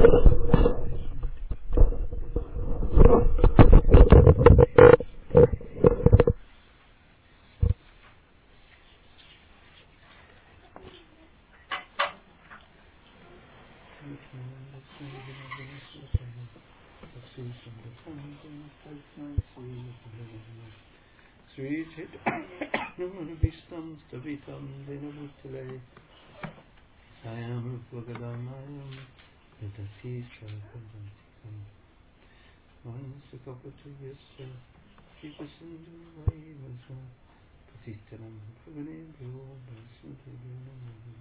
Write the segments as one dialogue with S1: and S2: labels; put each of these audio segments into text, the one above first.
S1: Sri Vistam Stavitam Dinabhutale Sayam Rupagadamayam Vidati Sarakantam Mansakapatu Yasya Kipasindu Vaivasa Patitanam Bhagane Bhyo Vasuntayanam.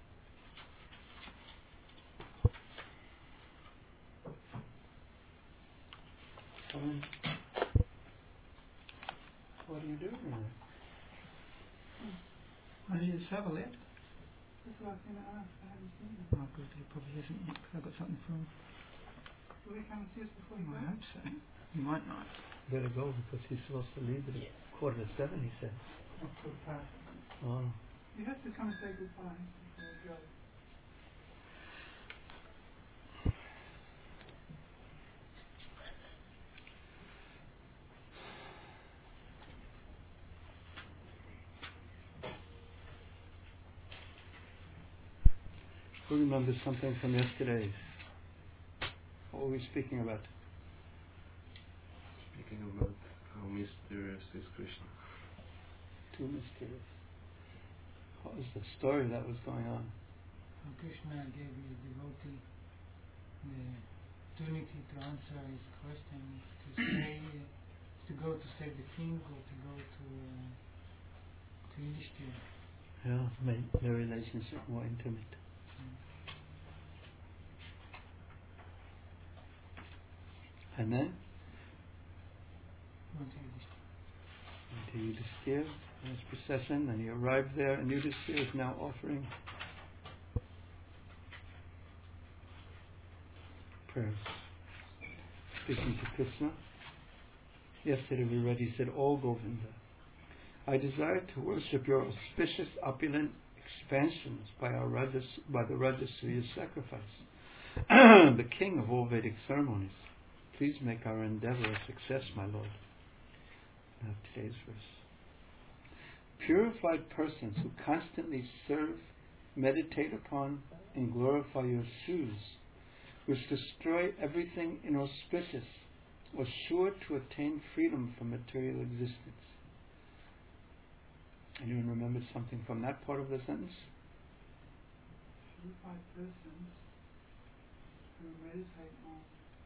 S1: What are you doing there?
S2: Why did you travel it?
S3: That's what I was going to ask. I haven't seen him.
S2: Oh, good. He probably isn't yet because I got something from.
S3: Will he come and see us before he goes?
S2: I hope so. He might not.
S1: Better go because he's supposed to leave at 6:45, he said.
S3: Oh, good, perfect.
S1: Oh.
S3: You have to come and say goodbye before you go.
S1: Who remembers something from yesterday? What were we speaking about?
S4: Speaking about how mysterious is Krishna.
S1: Too mysterious. What was the story that was going on?
S5: How Krishna gave his devotee the opportunity to answer his question, to say, to go to save the king or to go to Yudhishthira.
S1: Yeah, made their relationship more intimate. And then?
S5: Went to Yudhishthira.
S1: To Yudhishthira, and his procession, and he arrived there, and Yudhishthira is now offering prayers, speaking to Krishna. Yesterday we read, he said, "O Govinda, I desire to worship your auspicious, opulent expansions by the Rajasuya sacrifice, the king of all Vedic ceremonies. Please make our endeavor a success, my Lord." Now today's verse. Purified persons who constantly serve, meditate upon, and glorify your shoes, which destroy everything inauspicious, are sure to attain freedom from material existence. Anyone remember something from that part of the sentence?
S3: Purified persons who meditate on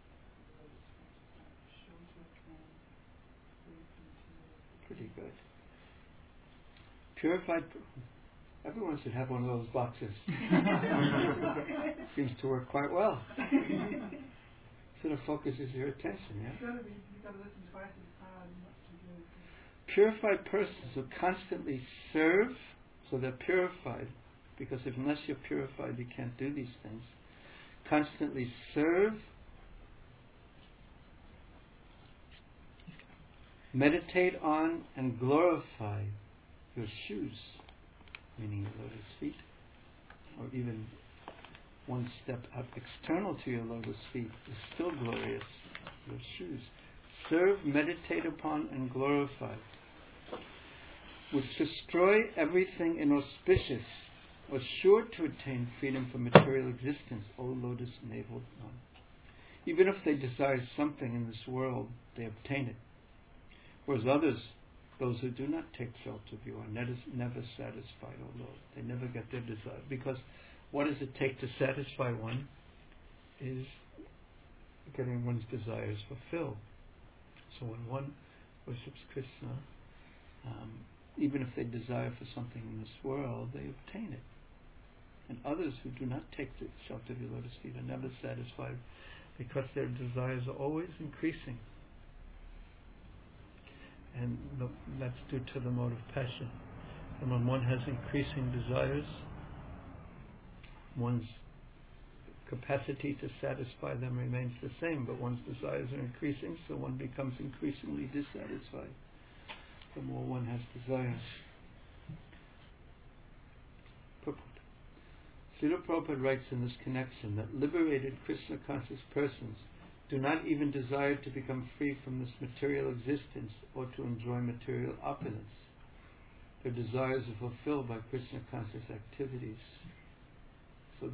S1: pretty good. Purified. Everyone should have one of those boxes. Seems to work quite well. Sort of focuses your attention, yeah?
S3: You've got to listen twice as hard and not to do.
S1: Purified persons who constantly serve, so they're purified, because unless you're purified you can't do these things. Constantly serve, meditate on, and glorify your shoes, meaning your lotus feet, or even one step up external to your lotus feet is still glorious, your shoes. Serve, meditate upon, and glorify, which destroy everything inauspicious, are sure to attain freedom from material existence, O lotus-naveled one. Even if they desire something in this world, they obtain it. Whereas others, those who do not take shelter of you, are never satisfied, O Lord. They never get their desire. Because what does it take to satisfy one? Is getting one's desires fulfilled. So when one worships Krishna, even if they desire for something in this world, they obtain it. And others who do not take the shelter of your lotus feet are never satisfied, because their desires are always increasing. And that's due to the mode of passion. And when one has increasing desires, one's capacity to satisfy them remains the same, but one's desires are increasing, so one becomes increasingly dissatisfied the more one has desires. Purport. Srila Prabhupada writes in this connection that liberated Krishna conscious persons do not even desire to become free from this material existence or to enjoy material opulence. Their desires are fulfilled by Krishna conscious activities. So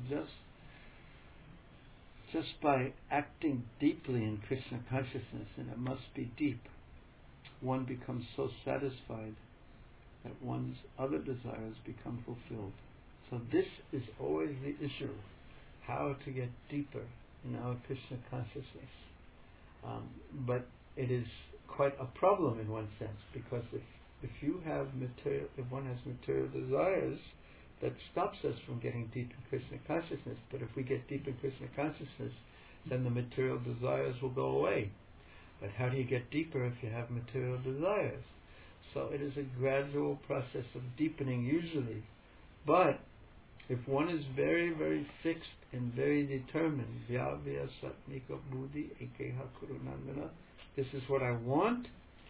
S1: just by acting deeply in Krishna consciousness, and it must be deep, one becomes so satisfied that one's other desires become fulfilled. So this is always the issue, how to get deeper in our Krishna consciousness. But it is quite a problem in one sense, because if one has material desires, that stops us from getting deep in Krishna consciousness. But if we get deep in Krishna consciousness, then the material desires will go away. But how do you get deeper if you have material desires? So it is a gradual process of deepening usually. But if one is very, very fixed and very determined, Vyavya Satmika Buddhi Ekeha Kurunandana, this is what I want,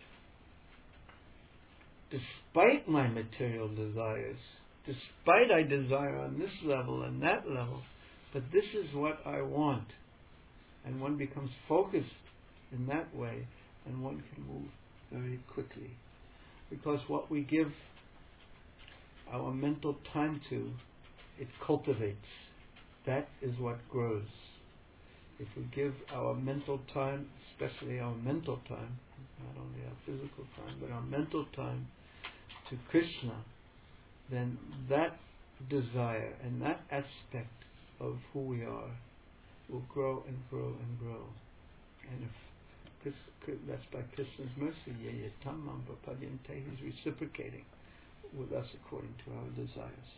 S1: despite my material desires, despite I desire on this level and that level, but this is what I want. And one becomes focused in that way, and one can move very quickly. Because what we give our mental time to, it cultivates. That is what grows. If we give our mental time, especially our mental time, not only our physical time, but our mental time to Krishna, then that desire and that aspect of who we are will grow and grow and grow. And if that's by Krishna's mercy, he's reciprocating with us according to our desires.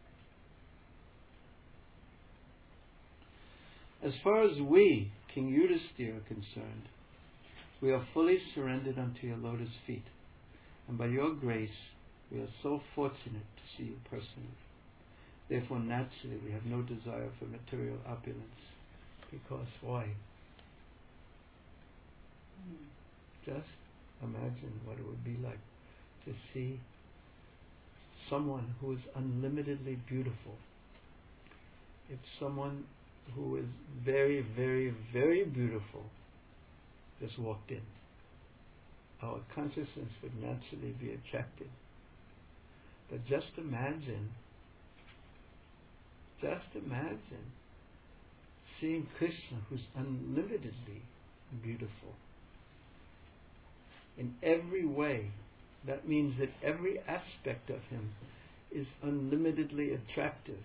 S1: As far as we, King Yudhisthira, are concerned, we are fully surrendered unto your lotus feet, and by your grace we are so fortunate to see you personally. Therefore, naturally, we have no desire for material opulence. Because why? Just imagine what it would be like to see someone who is unlimitedly beautiful. If someone who is very, very, very beautiful just walked in, our consciousness would naturally be attracted. But just imagine seeing Krishna, who's unlimitedly beautiful in every way. That means that every aspect of him is unlimitedly attractive.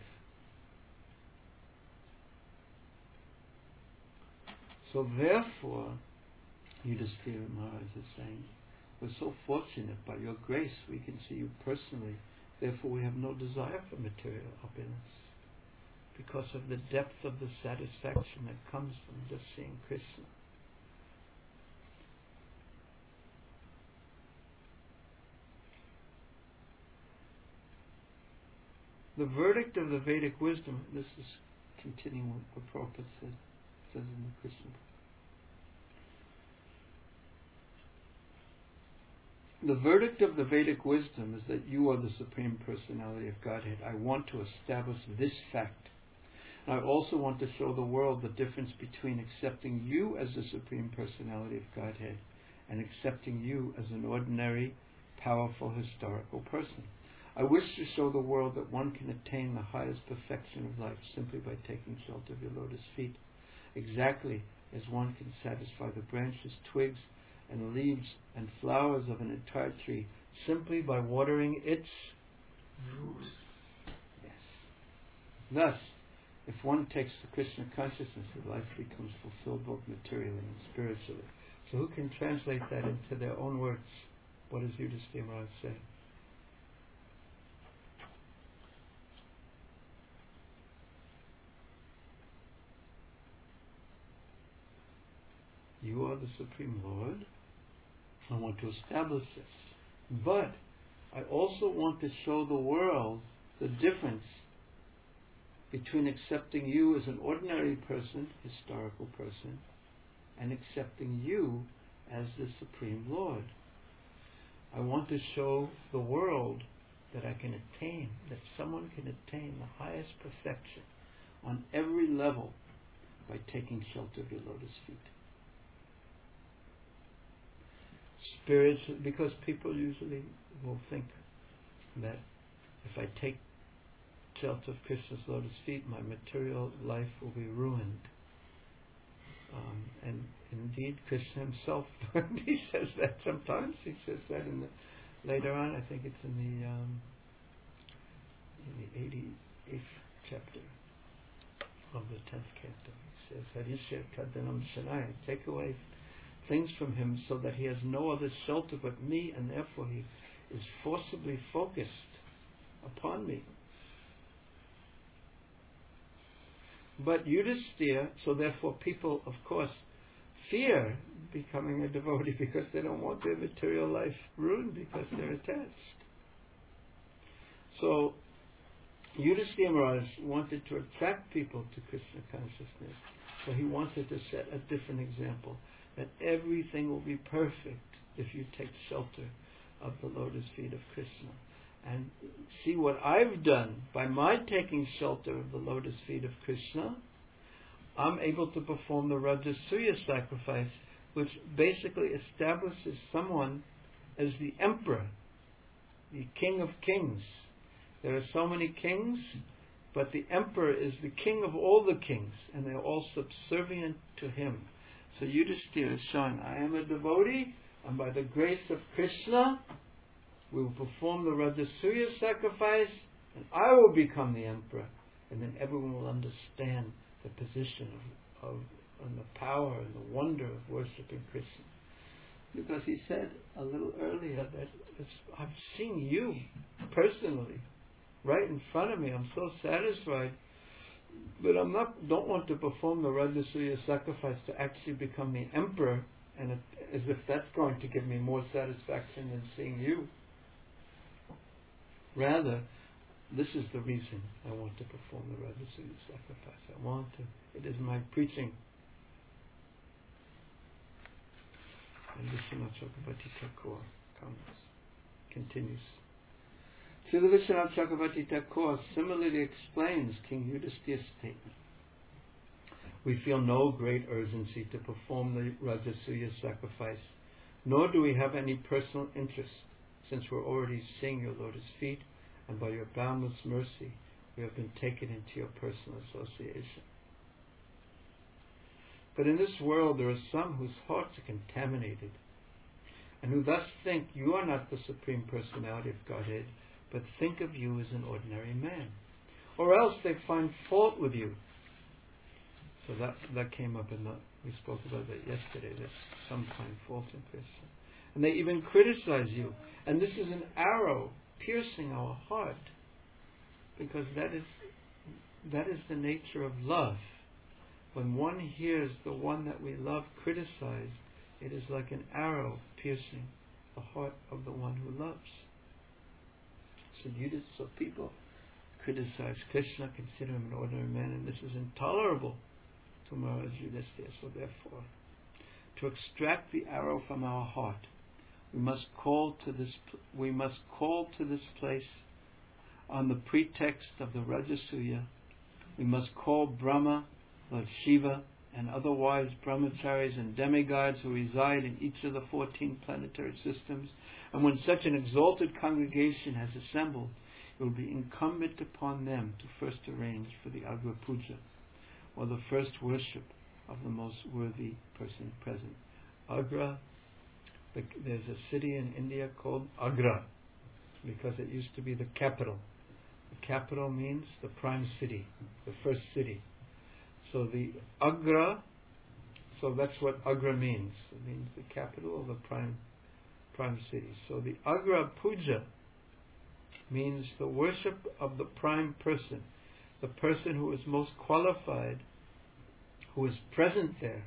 S1: So therefore, Yudhisthira Maharaj is saying, we're so fortunate, by your grace we can see you personally. Therefore we have no desire for material opulence, because of the depth of the satisfaction that comes from just seeing Krishna. The verdict of the Vedic wisdom, this is continuing what Prabhupada says in the Krishna book. The verdict of the Vedic wisdom is that you are the Supreme Personality of Godhead. I want to establish this fact. And I also want to show the world the difference between accepting you as the Supreme Personality of Godhead and accepting you as an ordinary, powerful, historical person. I wish to show the world that one can attain the highest perfection of life simply by taking shelter of your lotus feet, exactly as one can satisfy the branches, twigs, and leaves and flowers of an entire tree simply by watering its roots. Yes. Thus, if one takes the Krishna consciousness, his life becomes fulfilled both materially and spiritually. So who can translate that into their own words? What does Yudhisthira Maharaj say? You are the Supreme Lord. I want to establish this. But I also want to show the world the difference between accepting you as an ordinary person, historical person, and accepting you as the Supreme Lord. I want to show the world that I can attain, that someone can attain the highest perfection on every level by taking shelter of your lotus feet. Spiritual, because people usually will think that if I take shelter of Krishna's lotus feet, my material life will be ruined. And indeed, Krishna himself, he says that sometimes. He says that later on. I think it's in the 88th chapter of the 10th canto. He says, Harisha Kadanam Shanai, take away things from him so that he has no other shelter but me, and therefore he is forcibly focused upon me. But Yudhisthira, so therefore people, of course, fear becoming a devotee because they don't want their material life ruined because they're attached. So Yudhisthira Maharaj wanted to attract people to Krishna consciousness. So he wanted to set a different example, that everything will be perfect if you take shelter of the lotus feet of Krishna. And see what I've done by my taking shelter of the lotus feet of Krishna. I'm able to perform the Rajasuya sacrifice, which basically establishes someone as the emperor, the king of kings. There are so many kings, but the emperor is the king of all the kings, and they're all subservient to him. So Yudhisthira is showing, I am a devotee, and by the grace of Krishna, we will perform the Rajasuya sacrifice, and I will become the emperor. And then everyone will understand the position of and the power and the wonder of worshipping Krishna. Because he said a little earlier that I've seen you personally, right in front of me. I'm so satisfied, but don't want to perform the Rajasuya sacrifice to actually become the emperor, and as if that's going to give me more satisfaction than seeing you. Rather, this is the reason I want to perform the Rajasuya sacrifice. It is my preaching. And Vishwanath Chakravarti Thakur continues. Srila Vishwanath Chakravarti Thakur similarly explains King Yudhisthira's statement. We feel no great urgency to perform the Rajasuya sacrifice, nor do we have any personal interest, since we're already seeing your lotus feet, and by your boundless mercy, we have been taken into your personal association. But in this world there are some whose hearts are contaminated, and who thus think you are not the Supreme Personality of Godhead, but think of you as an ordinary man. Or else they find fault with you. So that came up we spoke about that yesterday, that some find fault in Krishna. And they even criticize you. And this is an arrow piercing our heart, because that is the nature of love. When one hears the one that we love criticized, it is like an arrow piercing the heart of the one who loves. So people criticize Krishna, consider him an ordinary man, and this is intolerable to Maharaj Yudhisthira. So therefore, to extract the arrow from our heart, we must call to this place on the pretext of the Rajasuya. We must call Brahma, Lord Shiva, and other wise brahmacharis and demigods who reside in each of the 14 planetary systems. And when such an exalted congregation has assembled, it will be incumbent upon them to first arrange for the Agra Puja, or the first worship of the most worthy person present. Agra, there's a city in India called Agra, because it used to be the capital. The capital means the prime city, the first city. So the Agra, so that's what Agra means. It means the capital of the prime city. So the Agra Puja means the worship of the prime person, the person who is most qualified, who is present there.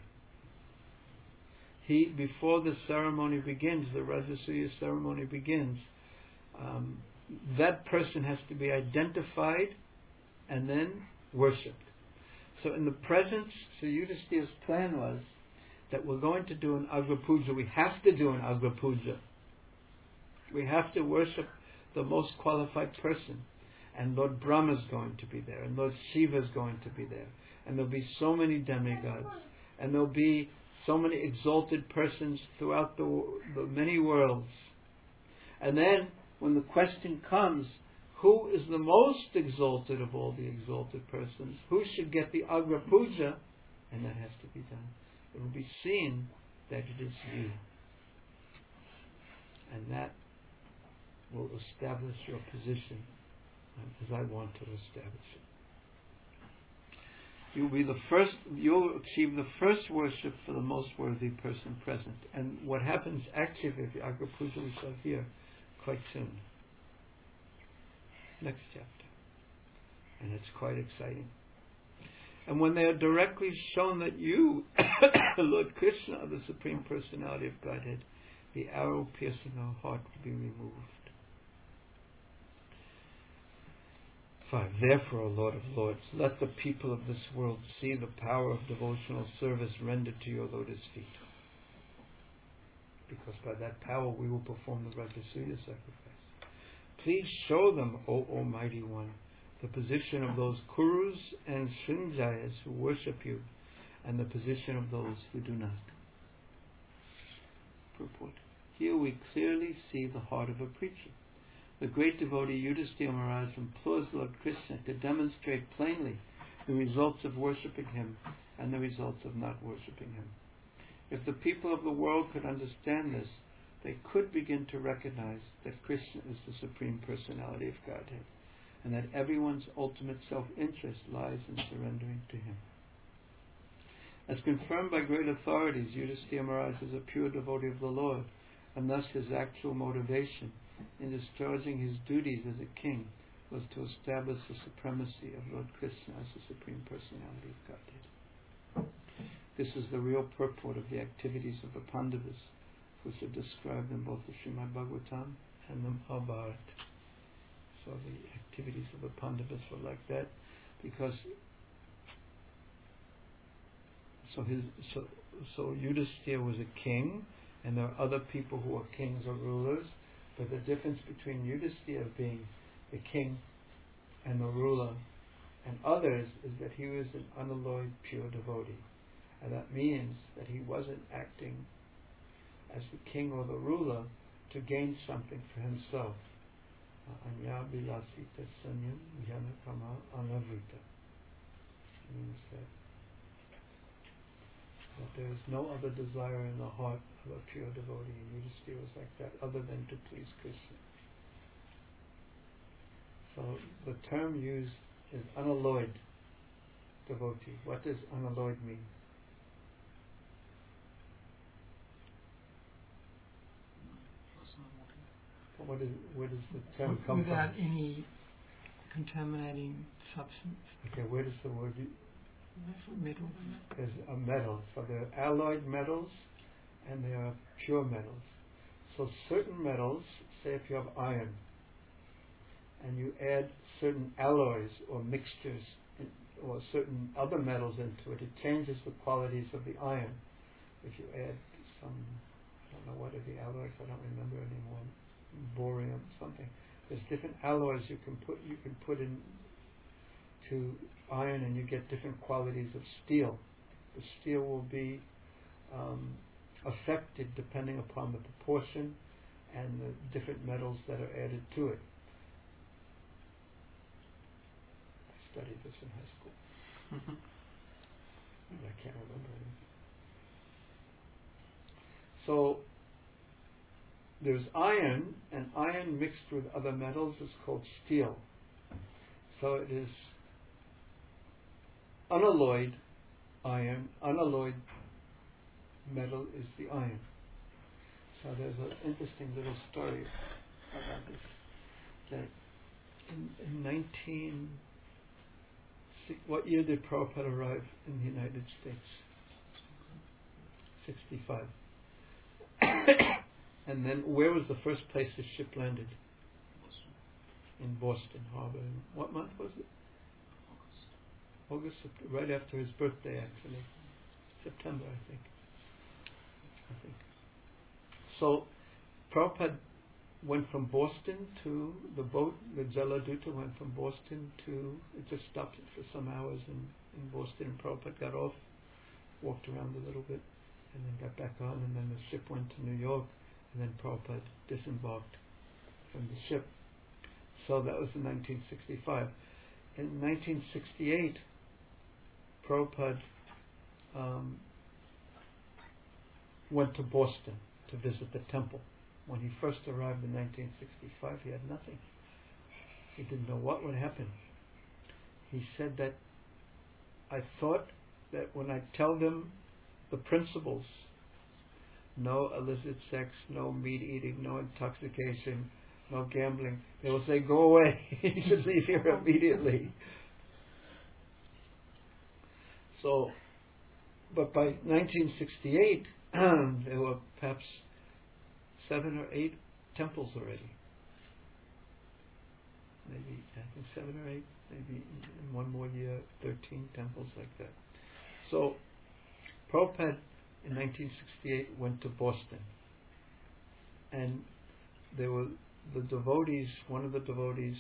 S1: Before the ceremony begins, the Rajasuya ceremony begins, that person has to be identified and then worshipped. So in the presence, so Yudhisthira's plan was that we're going to do an Agra Puja. We have to do an Agra Puja. We have to worship the most qualified person. And Lord Brahma is going to be there, and Lord Shiva is going to be there, and there'll be so many demigods, and there'll be so many exalted persons throughout the many worlds. And then, when the question comes, who is the most exalted of all the exalted persons? Who should get the Agra Puja? And that has to be done. It will be seen that it is you. And that will establish your position as I want to establish it. You'll achieve the first worship for the most worthy person present. And what happens actually with the Agra Puja we shall hear quite soon. Next chapter. And it's quite exciting. And when they are directly shown that you, Lord Krishna, are the Supreme Personality of Godhead, the arrow piercing our heart will be removed. 5. Therefore, O Lord of Lords, let the people of this world see the power of devotional service rendered to your lotus feet. Because by that power we will perform the Rajasuya sacrifice. Please show them, O Almighty One, the position of those Kurus and Srinjayas who worship you, and the position of those who do not. Purport. Here we clearly see the heart of a preacher. The great devotee Yudhisthira Maharaj implores Lord Krishna to demonstrate plainly the results of worshipping him and the results of not worshipping him. If the people of the world could understand this, they could begin to recognize that Krishna is the Supreme Personality of Godhead, and that everyone's ultimate self-interest lies in surrendering to him. As confirmed by great authorities, Yudhisthira Maharaj is a pure devotee of the Lord, and thus his actual motivation in discharging his duties as a king was to establish the supremacy of Lord Krishna as the Supreme Personality of Godhead. This is the real purport of the activities of the Pandavas, which are described in both the Srimad Bhagavatam and the Mahabharata. So the activities of the Pandavas were like that, because so Yudhisthira was a king, and there are other people who are kings or rulers. But the difference between Yudhisthira being the king and the ruler and others is that he was an unalloyed pure devotee. And that means that he wasn't acting as the king or the ruler to gain something for himself. Anya vilasita sanyam janakama anavrita. Means that there is no other desire in the heart of a pure devotee, and Yudhisthira was like that, other than to please Krishna. So the term used is unalloyed devotee. What does unalloyed mean? Where does the term come
S2: Without
S1: from?
S2: any contaminating substance.
S1: Okay, where does the word...
S2: Metal.
S1: There's a metal. So there are alloyed metals and there are pure metals. So certain metals, say if you have iron, and you add certain alloys or mixtures or certain other metals into it, it changes the qualities of the iron. If you add some, I don't know what are the alloys, I don't remember anymore, borium, something. There's different alloys you can put in to iron, and you get different qualities of steel. The steel will be affected depending upon the proportion and the different metals that are added to it. I studied this in high school. I can't remember anything. So there's iron, and iron mixed with other metals is called steel. So it is unalloyed iron, unalloyed metal is the iron. So there's an interesting little story about this. That in what year did Prabhupada arrive in the United States? 65. And then where was the first place the ship landed? In Boston Harbor. What month was it? August, right after his birthday, actually. September, I think. So, Prabhupada went from Boston to the boat, the Jaladuta went from Boston to, it just stopped for some hours in Boston, and Prabhupada got off, walked around a little bit, and then got back on, and then the ship went to New York, and then Prabhupada disembarked from the ship. So that was in 1965. In 1968, Prabhupada went to Boston to visit the temple. When he first arrived in 1965, he had nothing. He didn't know what would happen. He said that, I thought that when I tell them the principles, no illicit sex, no meat eating, no intoxication, no gambling, they will say, go away. You should leave here immediately. So, but by 1968, there were perhaps 7 or 8 temples already. Maybe, I think 7 or 8, maybe in one more year, 13 temples like that. So, Prabhupada in 1968 went to Boston. And there were the devotees, one of the devotees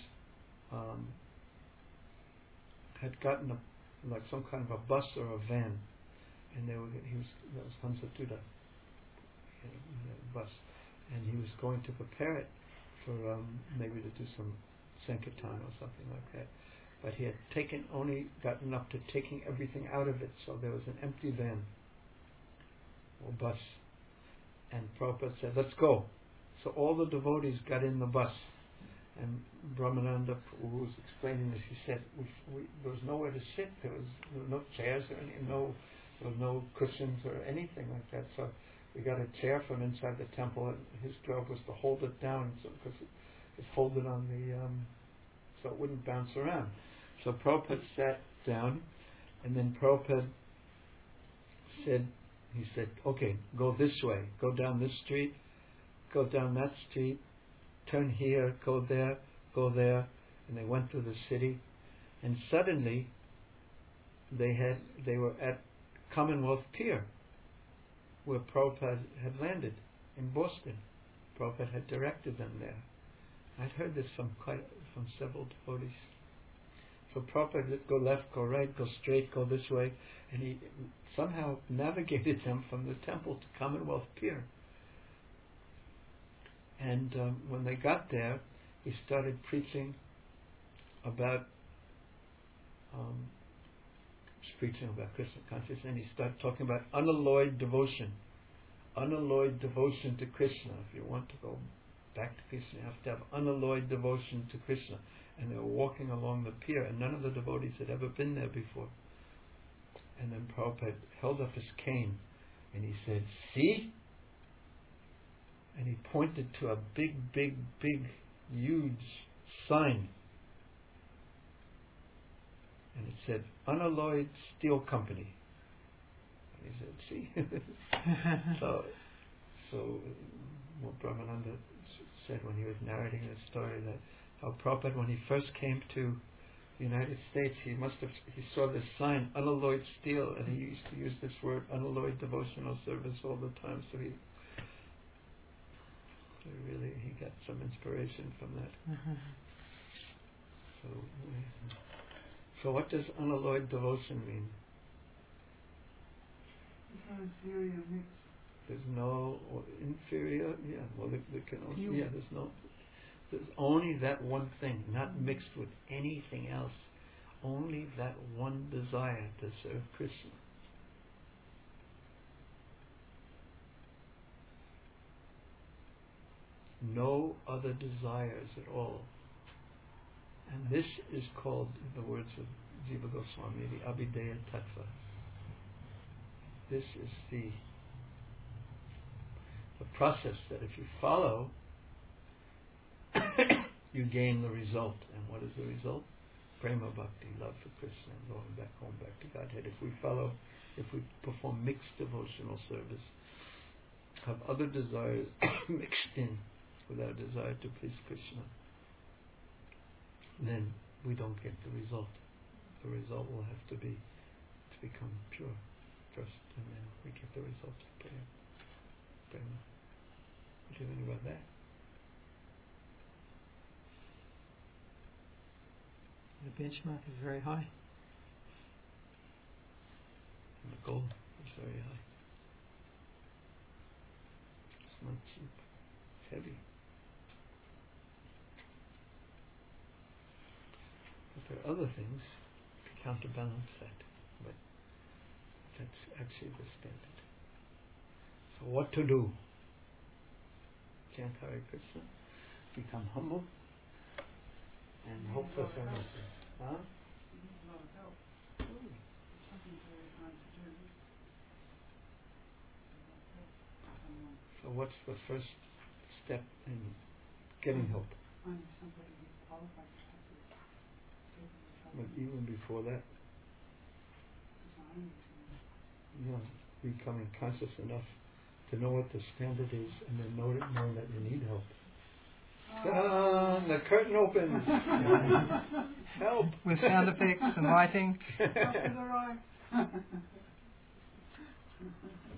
S1: had gotten like some kind of a bus or a van. And that was Hansatuda, bus. And he was going to prepare it for maybe to do some Sankirtan or something like that. But he had only gotten up to taking everything out of it, so there was an empty van or bus. And Prabhupada said, let's go. So all the devotees got in the bus. And Brahmananda, who was explaining this, he said, there was nowhere to sit. There was no chairs or anything, there was no cushions or anything like that. So we got a chair from inside the temple, and his job was to hold it down, because it's folded on the, so it wouldn't bounce around. So Prabhupada sat down, and then Prabhupada said, okay, go this way, go down this street, go down that street, turn here, go there, and they went through the city, and suddenly they were at Commonwealth Pier, where Prabhupada had landed in Boston. Prabhupada had directed them there. I'd heard this from several devotees. So Prabhupada would go left, go right, go straight, go this way, and he somehow navigated them from the temple to Commonwealth Pier. And when they got there, he started preaching about Krishna consciousness, and he started talking about unalloyed devotion to Krishna. If you want to go back to Krishna, you have to have unalloyed devotion to Krishna. And they were walking along the pier, and none of the devotees had ever been there before. And then Prabhupada held up his cane, and he said, see? And he pointed to a big, huge sign. And it said, Unalloyed Steel Company. And he said, see? So what Brahmananda said when he was narrating the story, that how Prabhupada, when he first came to the United States, he saw this sign, unalloyed steel, and he used to use this word, unalloyed devotional service, all the time. So he got some inspiration from that. So what does unalloyed devotion mean?
S3: There's no inferior mix.
S1: There's no inferior, there's only that one thing, not mixed with anything else. Only that one desire to serve Krishna. No other desires at all. And this is called, in the words of Jiva Goswami, the Abhideya Tattva. This is the process that if you follow, you gain the result. And what is the result? Prema Bhakti, love for Krishna, and going back home, back to Godhead. If we perform mixed devotional service, have other desires mixed in with our desire to please Krishna, then we don't get the result. The result will have to be to become pure first, and then we get the result of prayer. What do you think about that?
S2: The benchmark is very high.
S1: And the goal is very high. It's not cheap. It's heavy. But there are other things to counterbalance that. But that's actually the standard. So what to do? Chant Hare Krishna, become humble, and hope for serenity. Huh?
S3: You need a lot of help. It's something very hard to do.
S1: So what's the first step in getting help?
S3: Finding somebody who's qualified to help you.
S1: But even before that, becoming conscious enough to know what the standard is, and then knowing that you need help. The curtain opens. Help!
S2: With sound effects and lighting.
S3: Up to the right.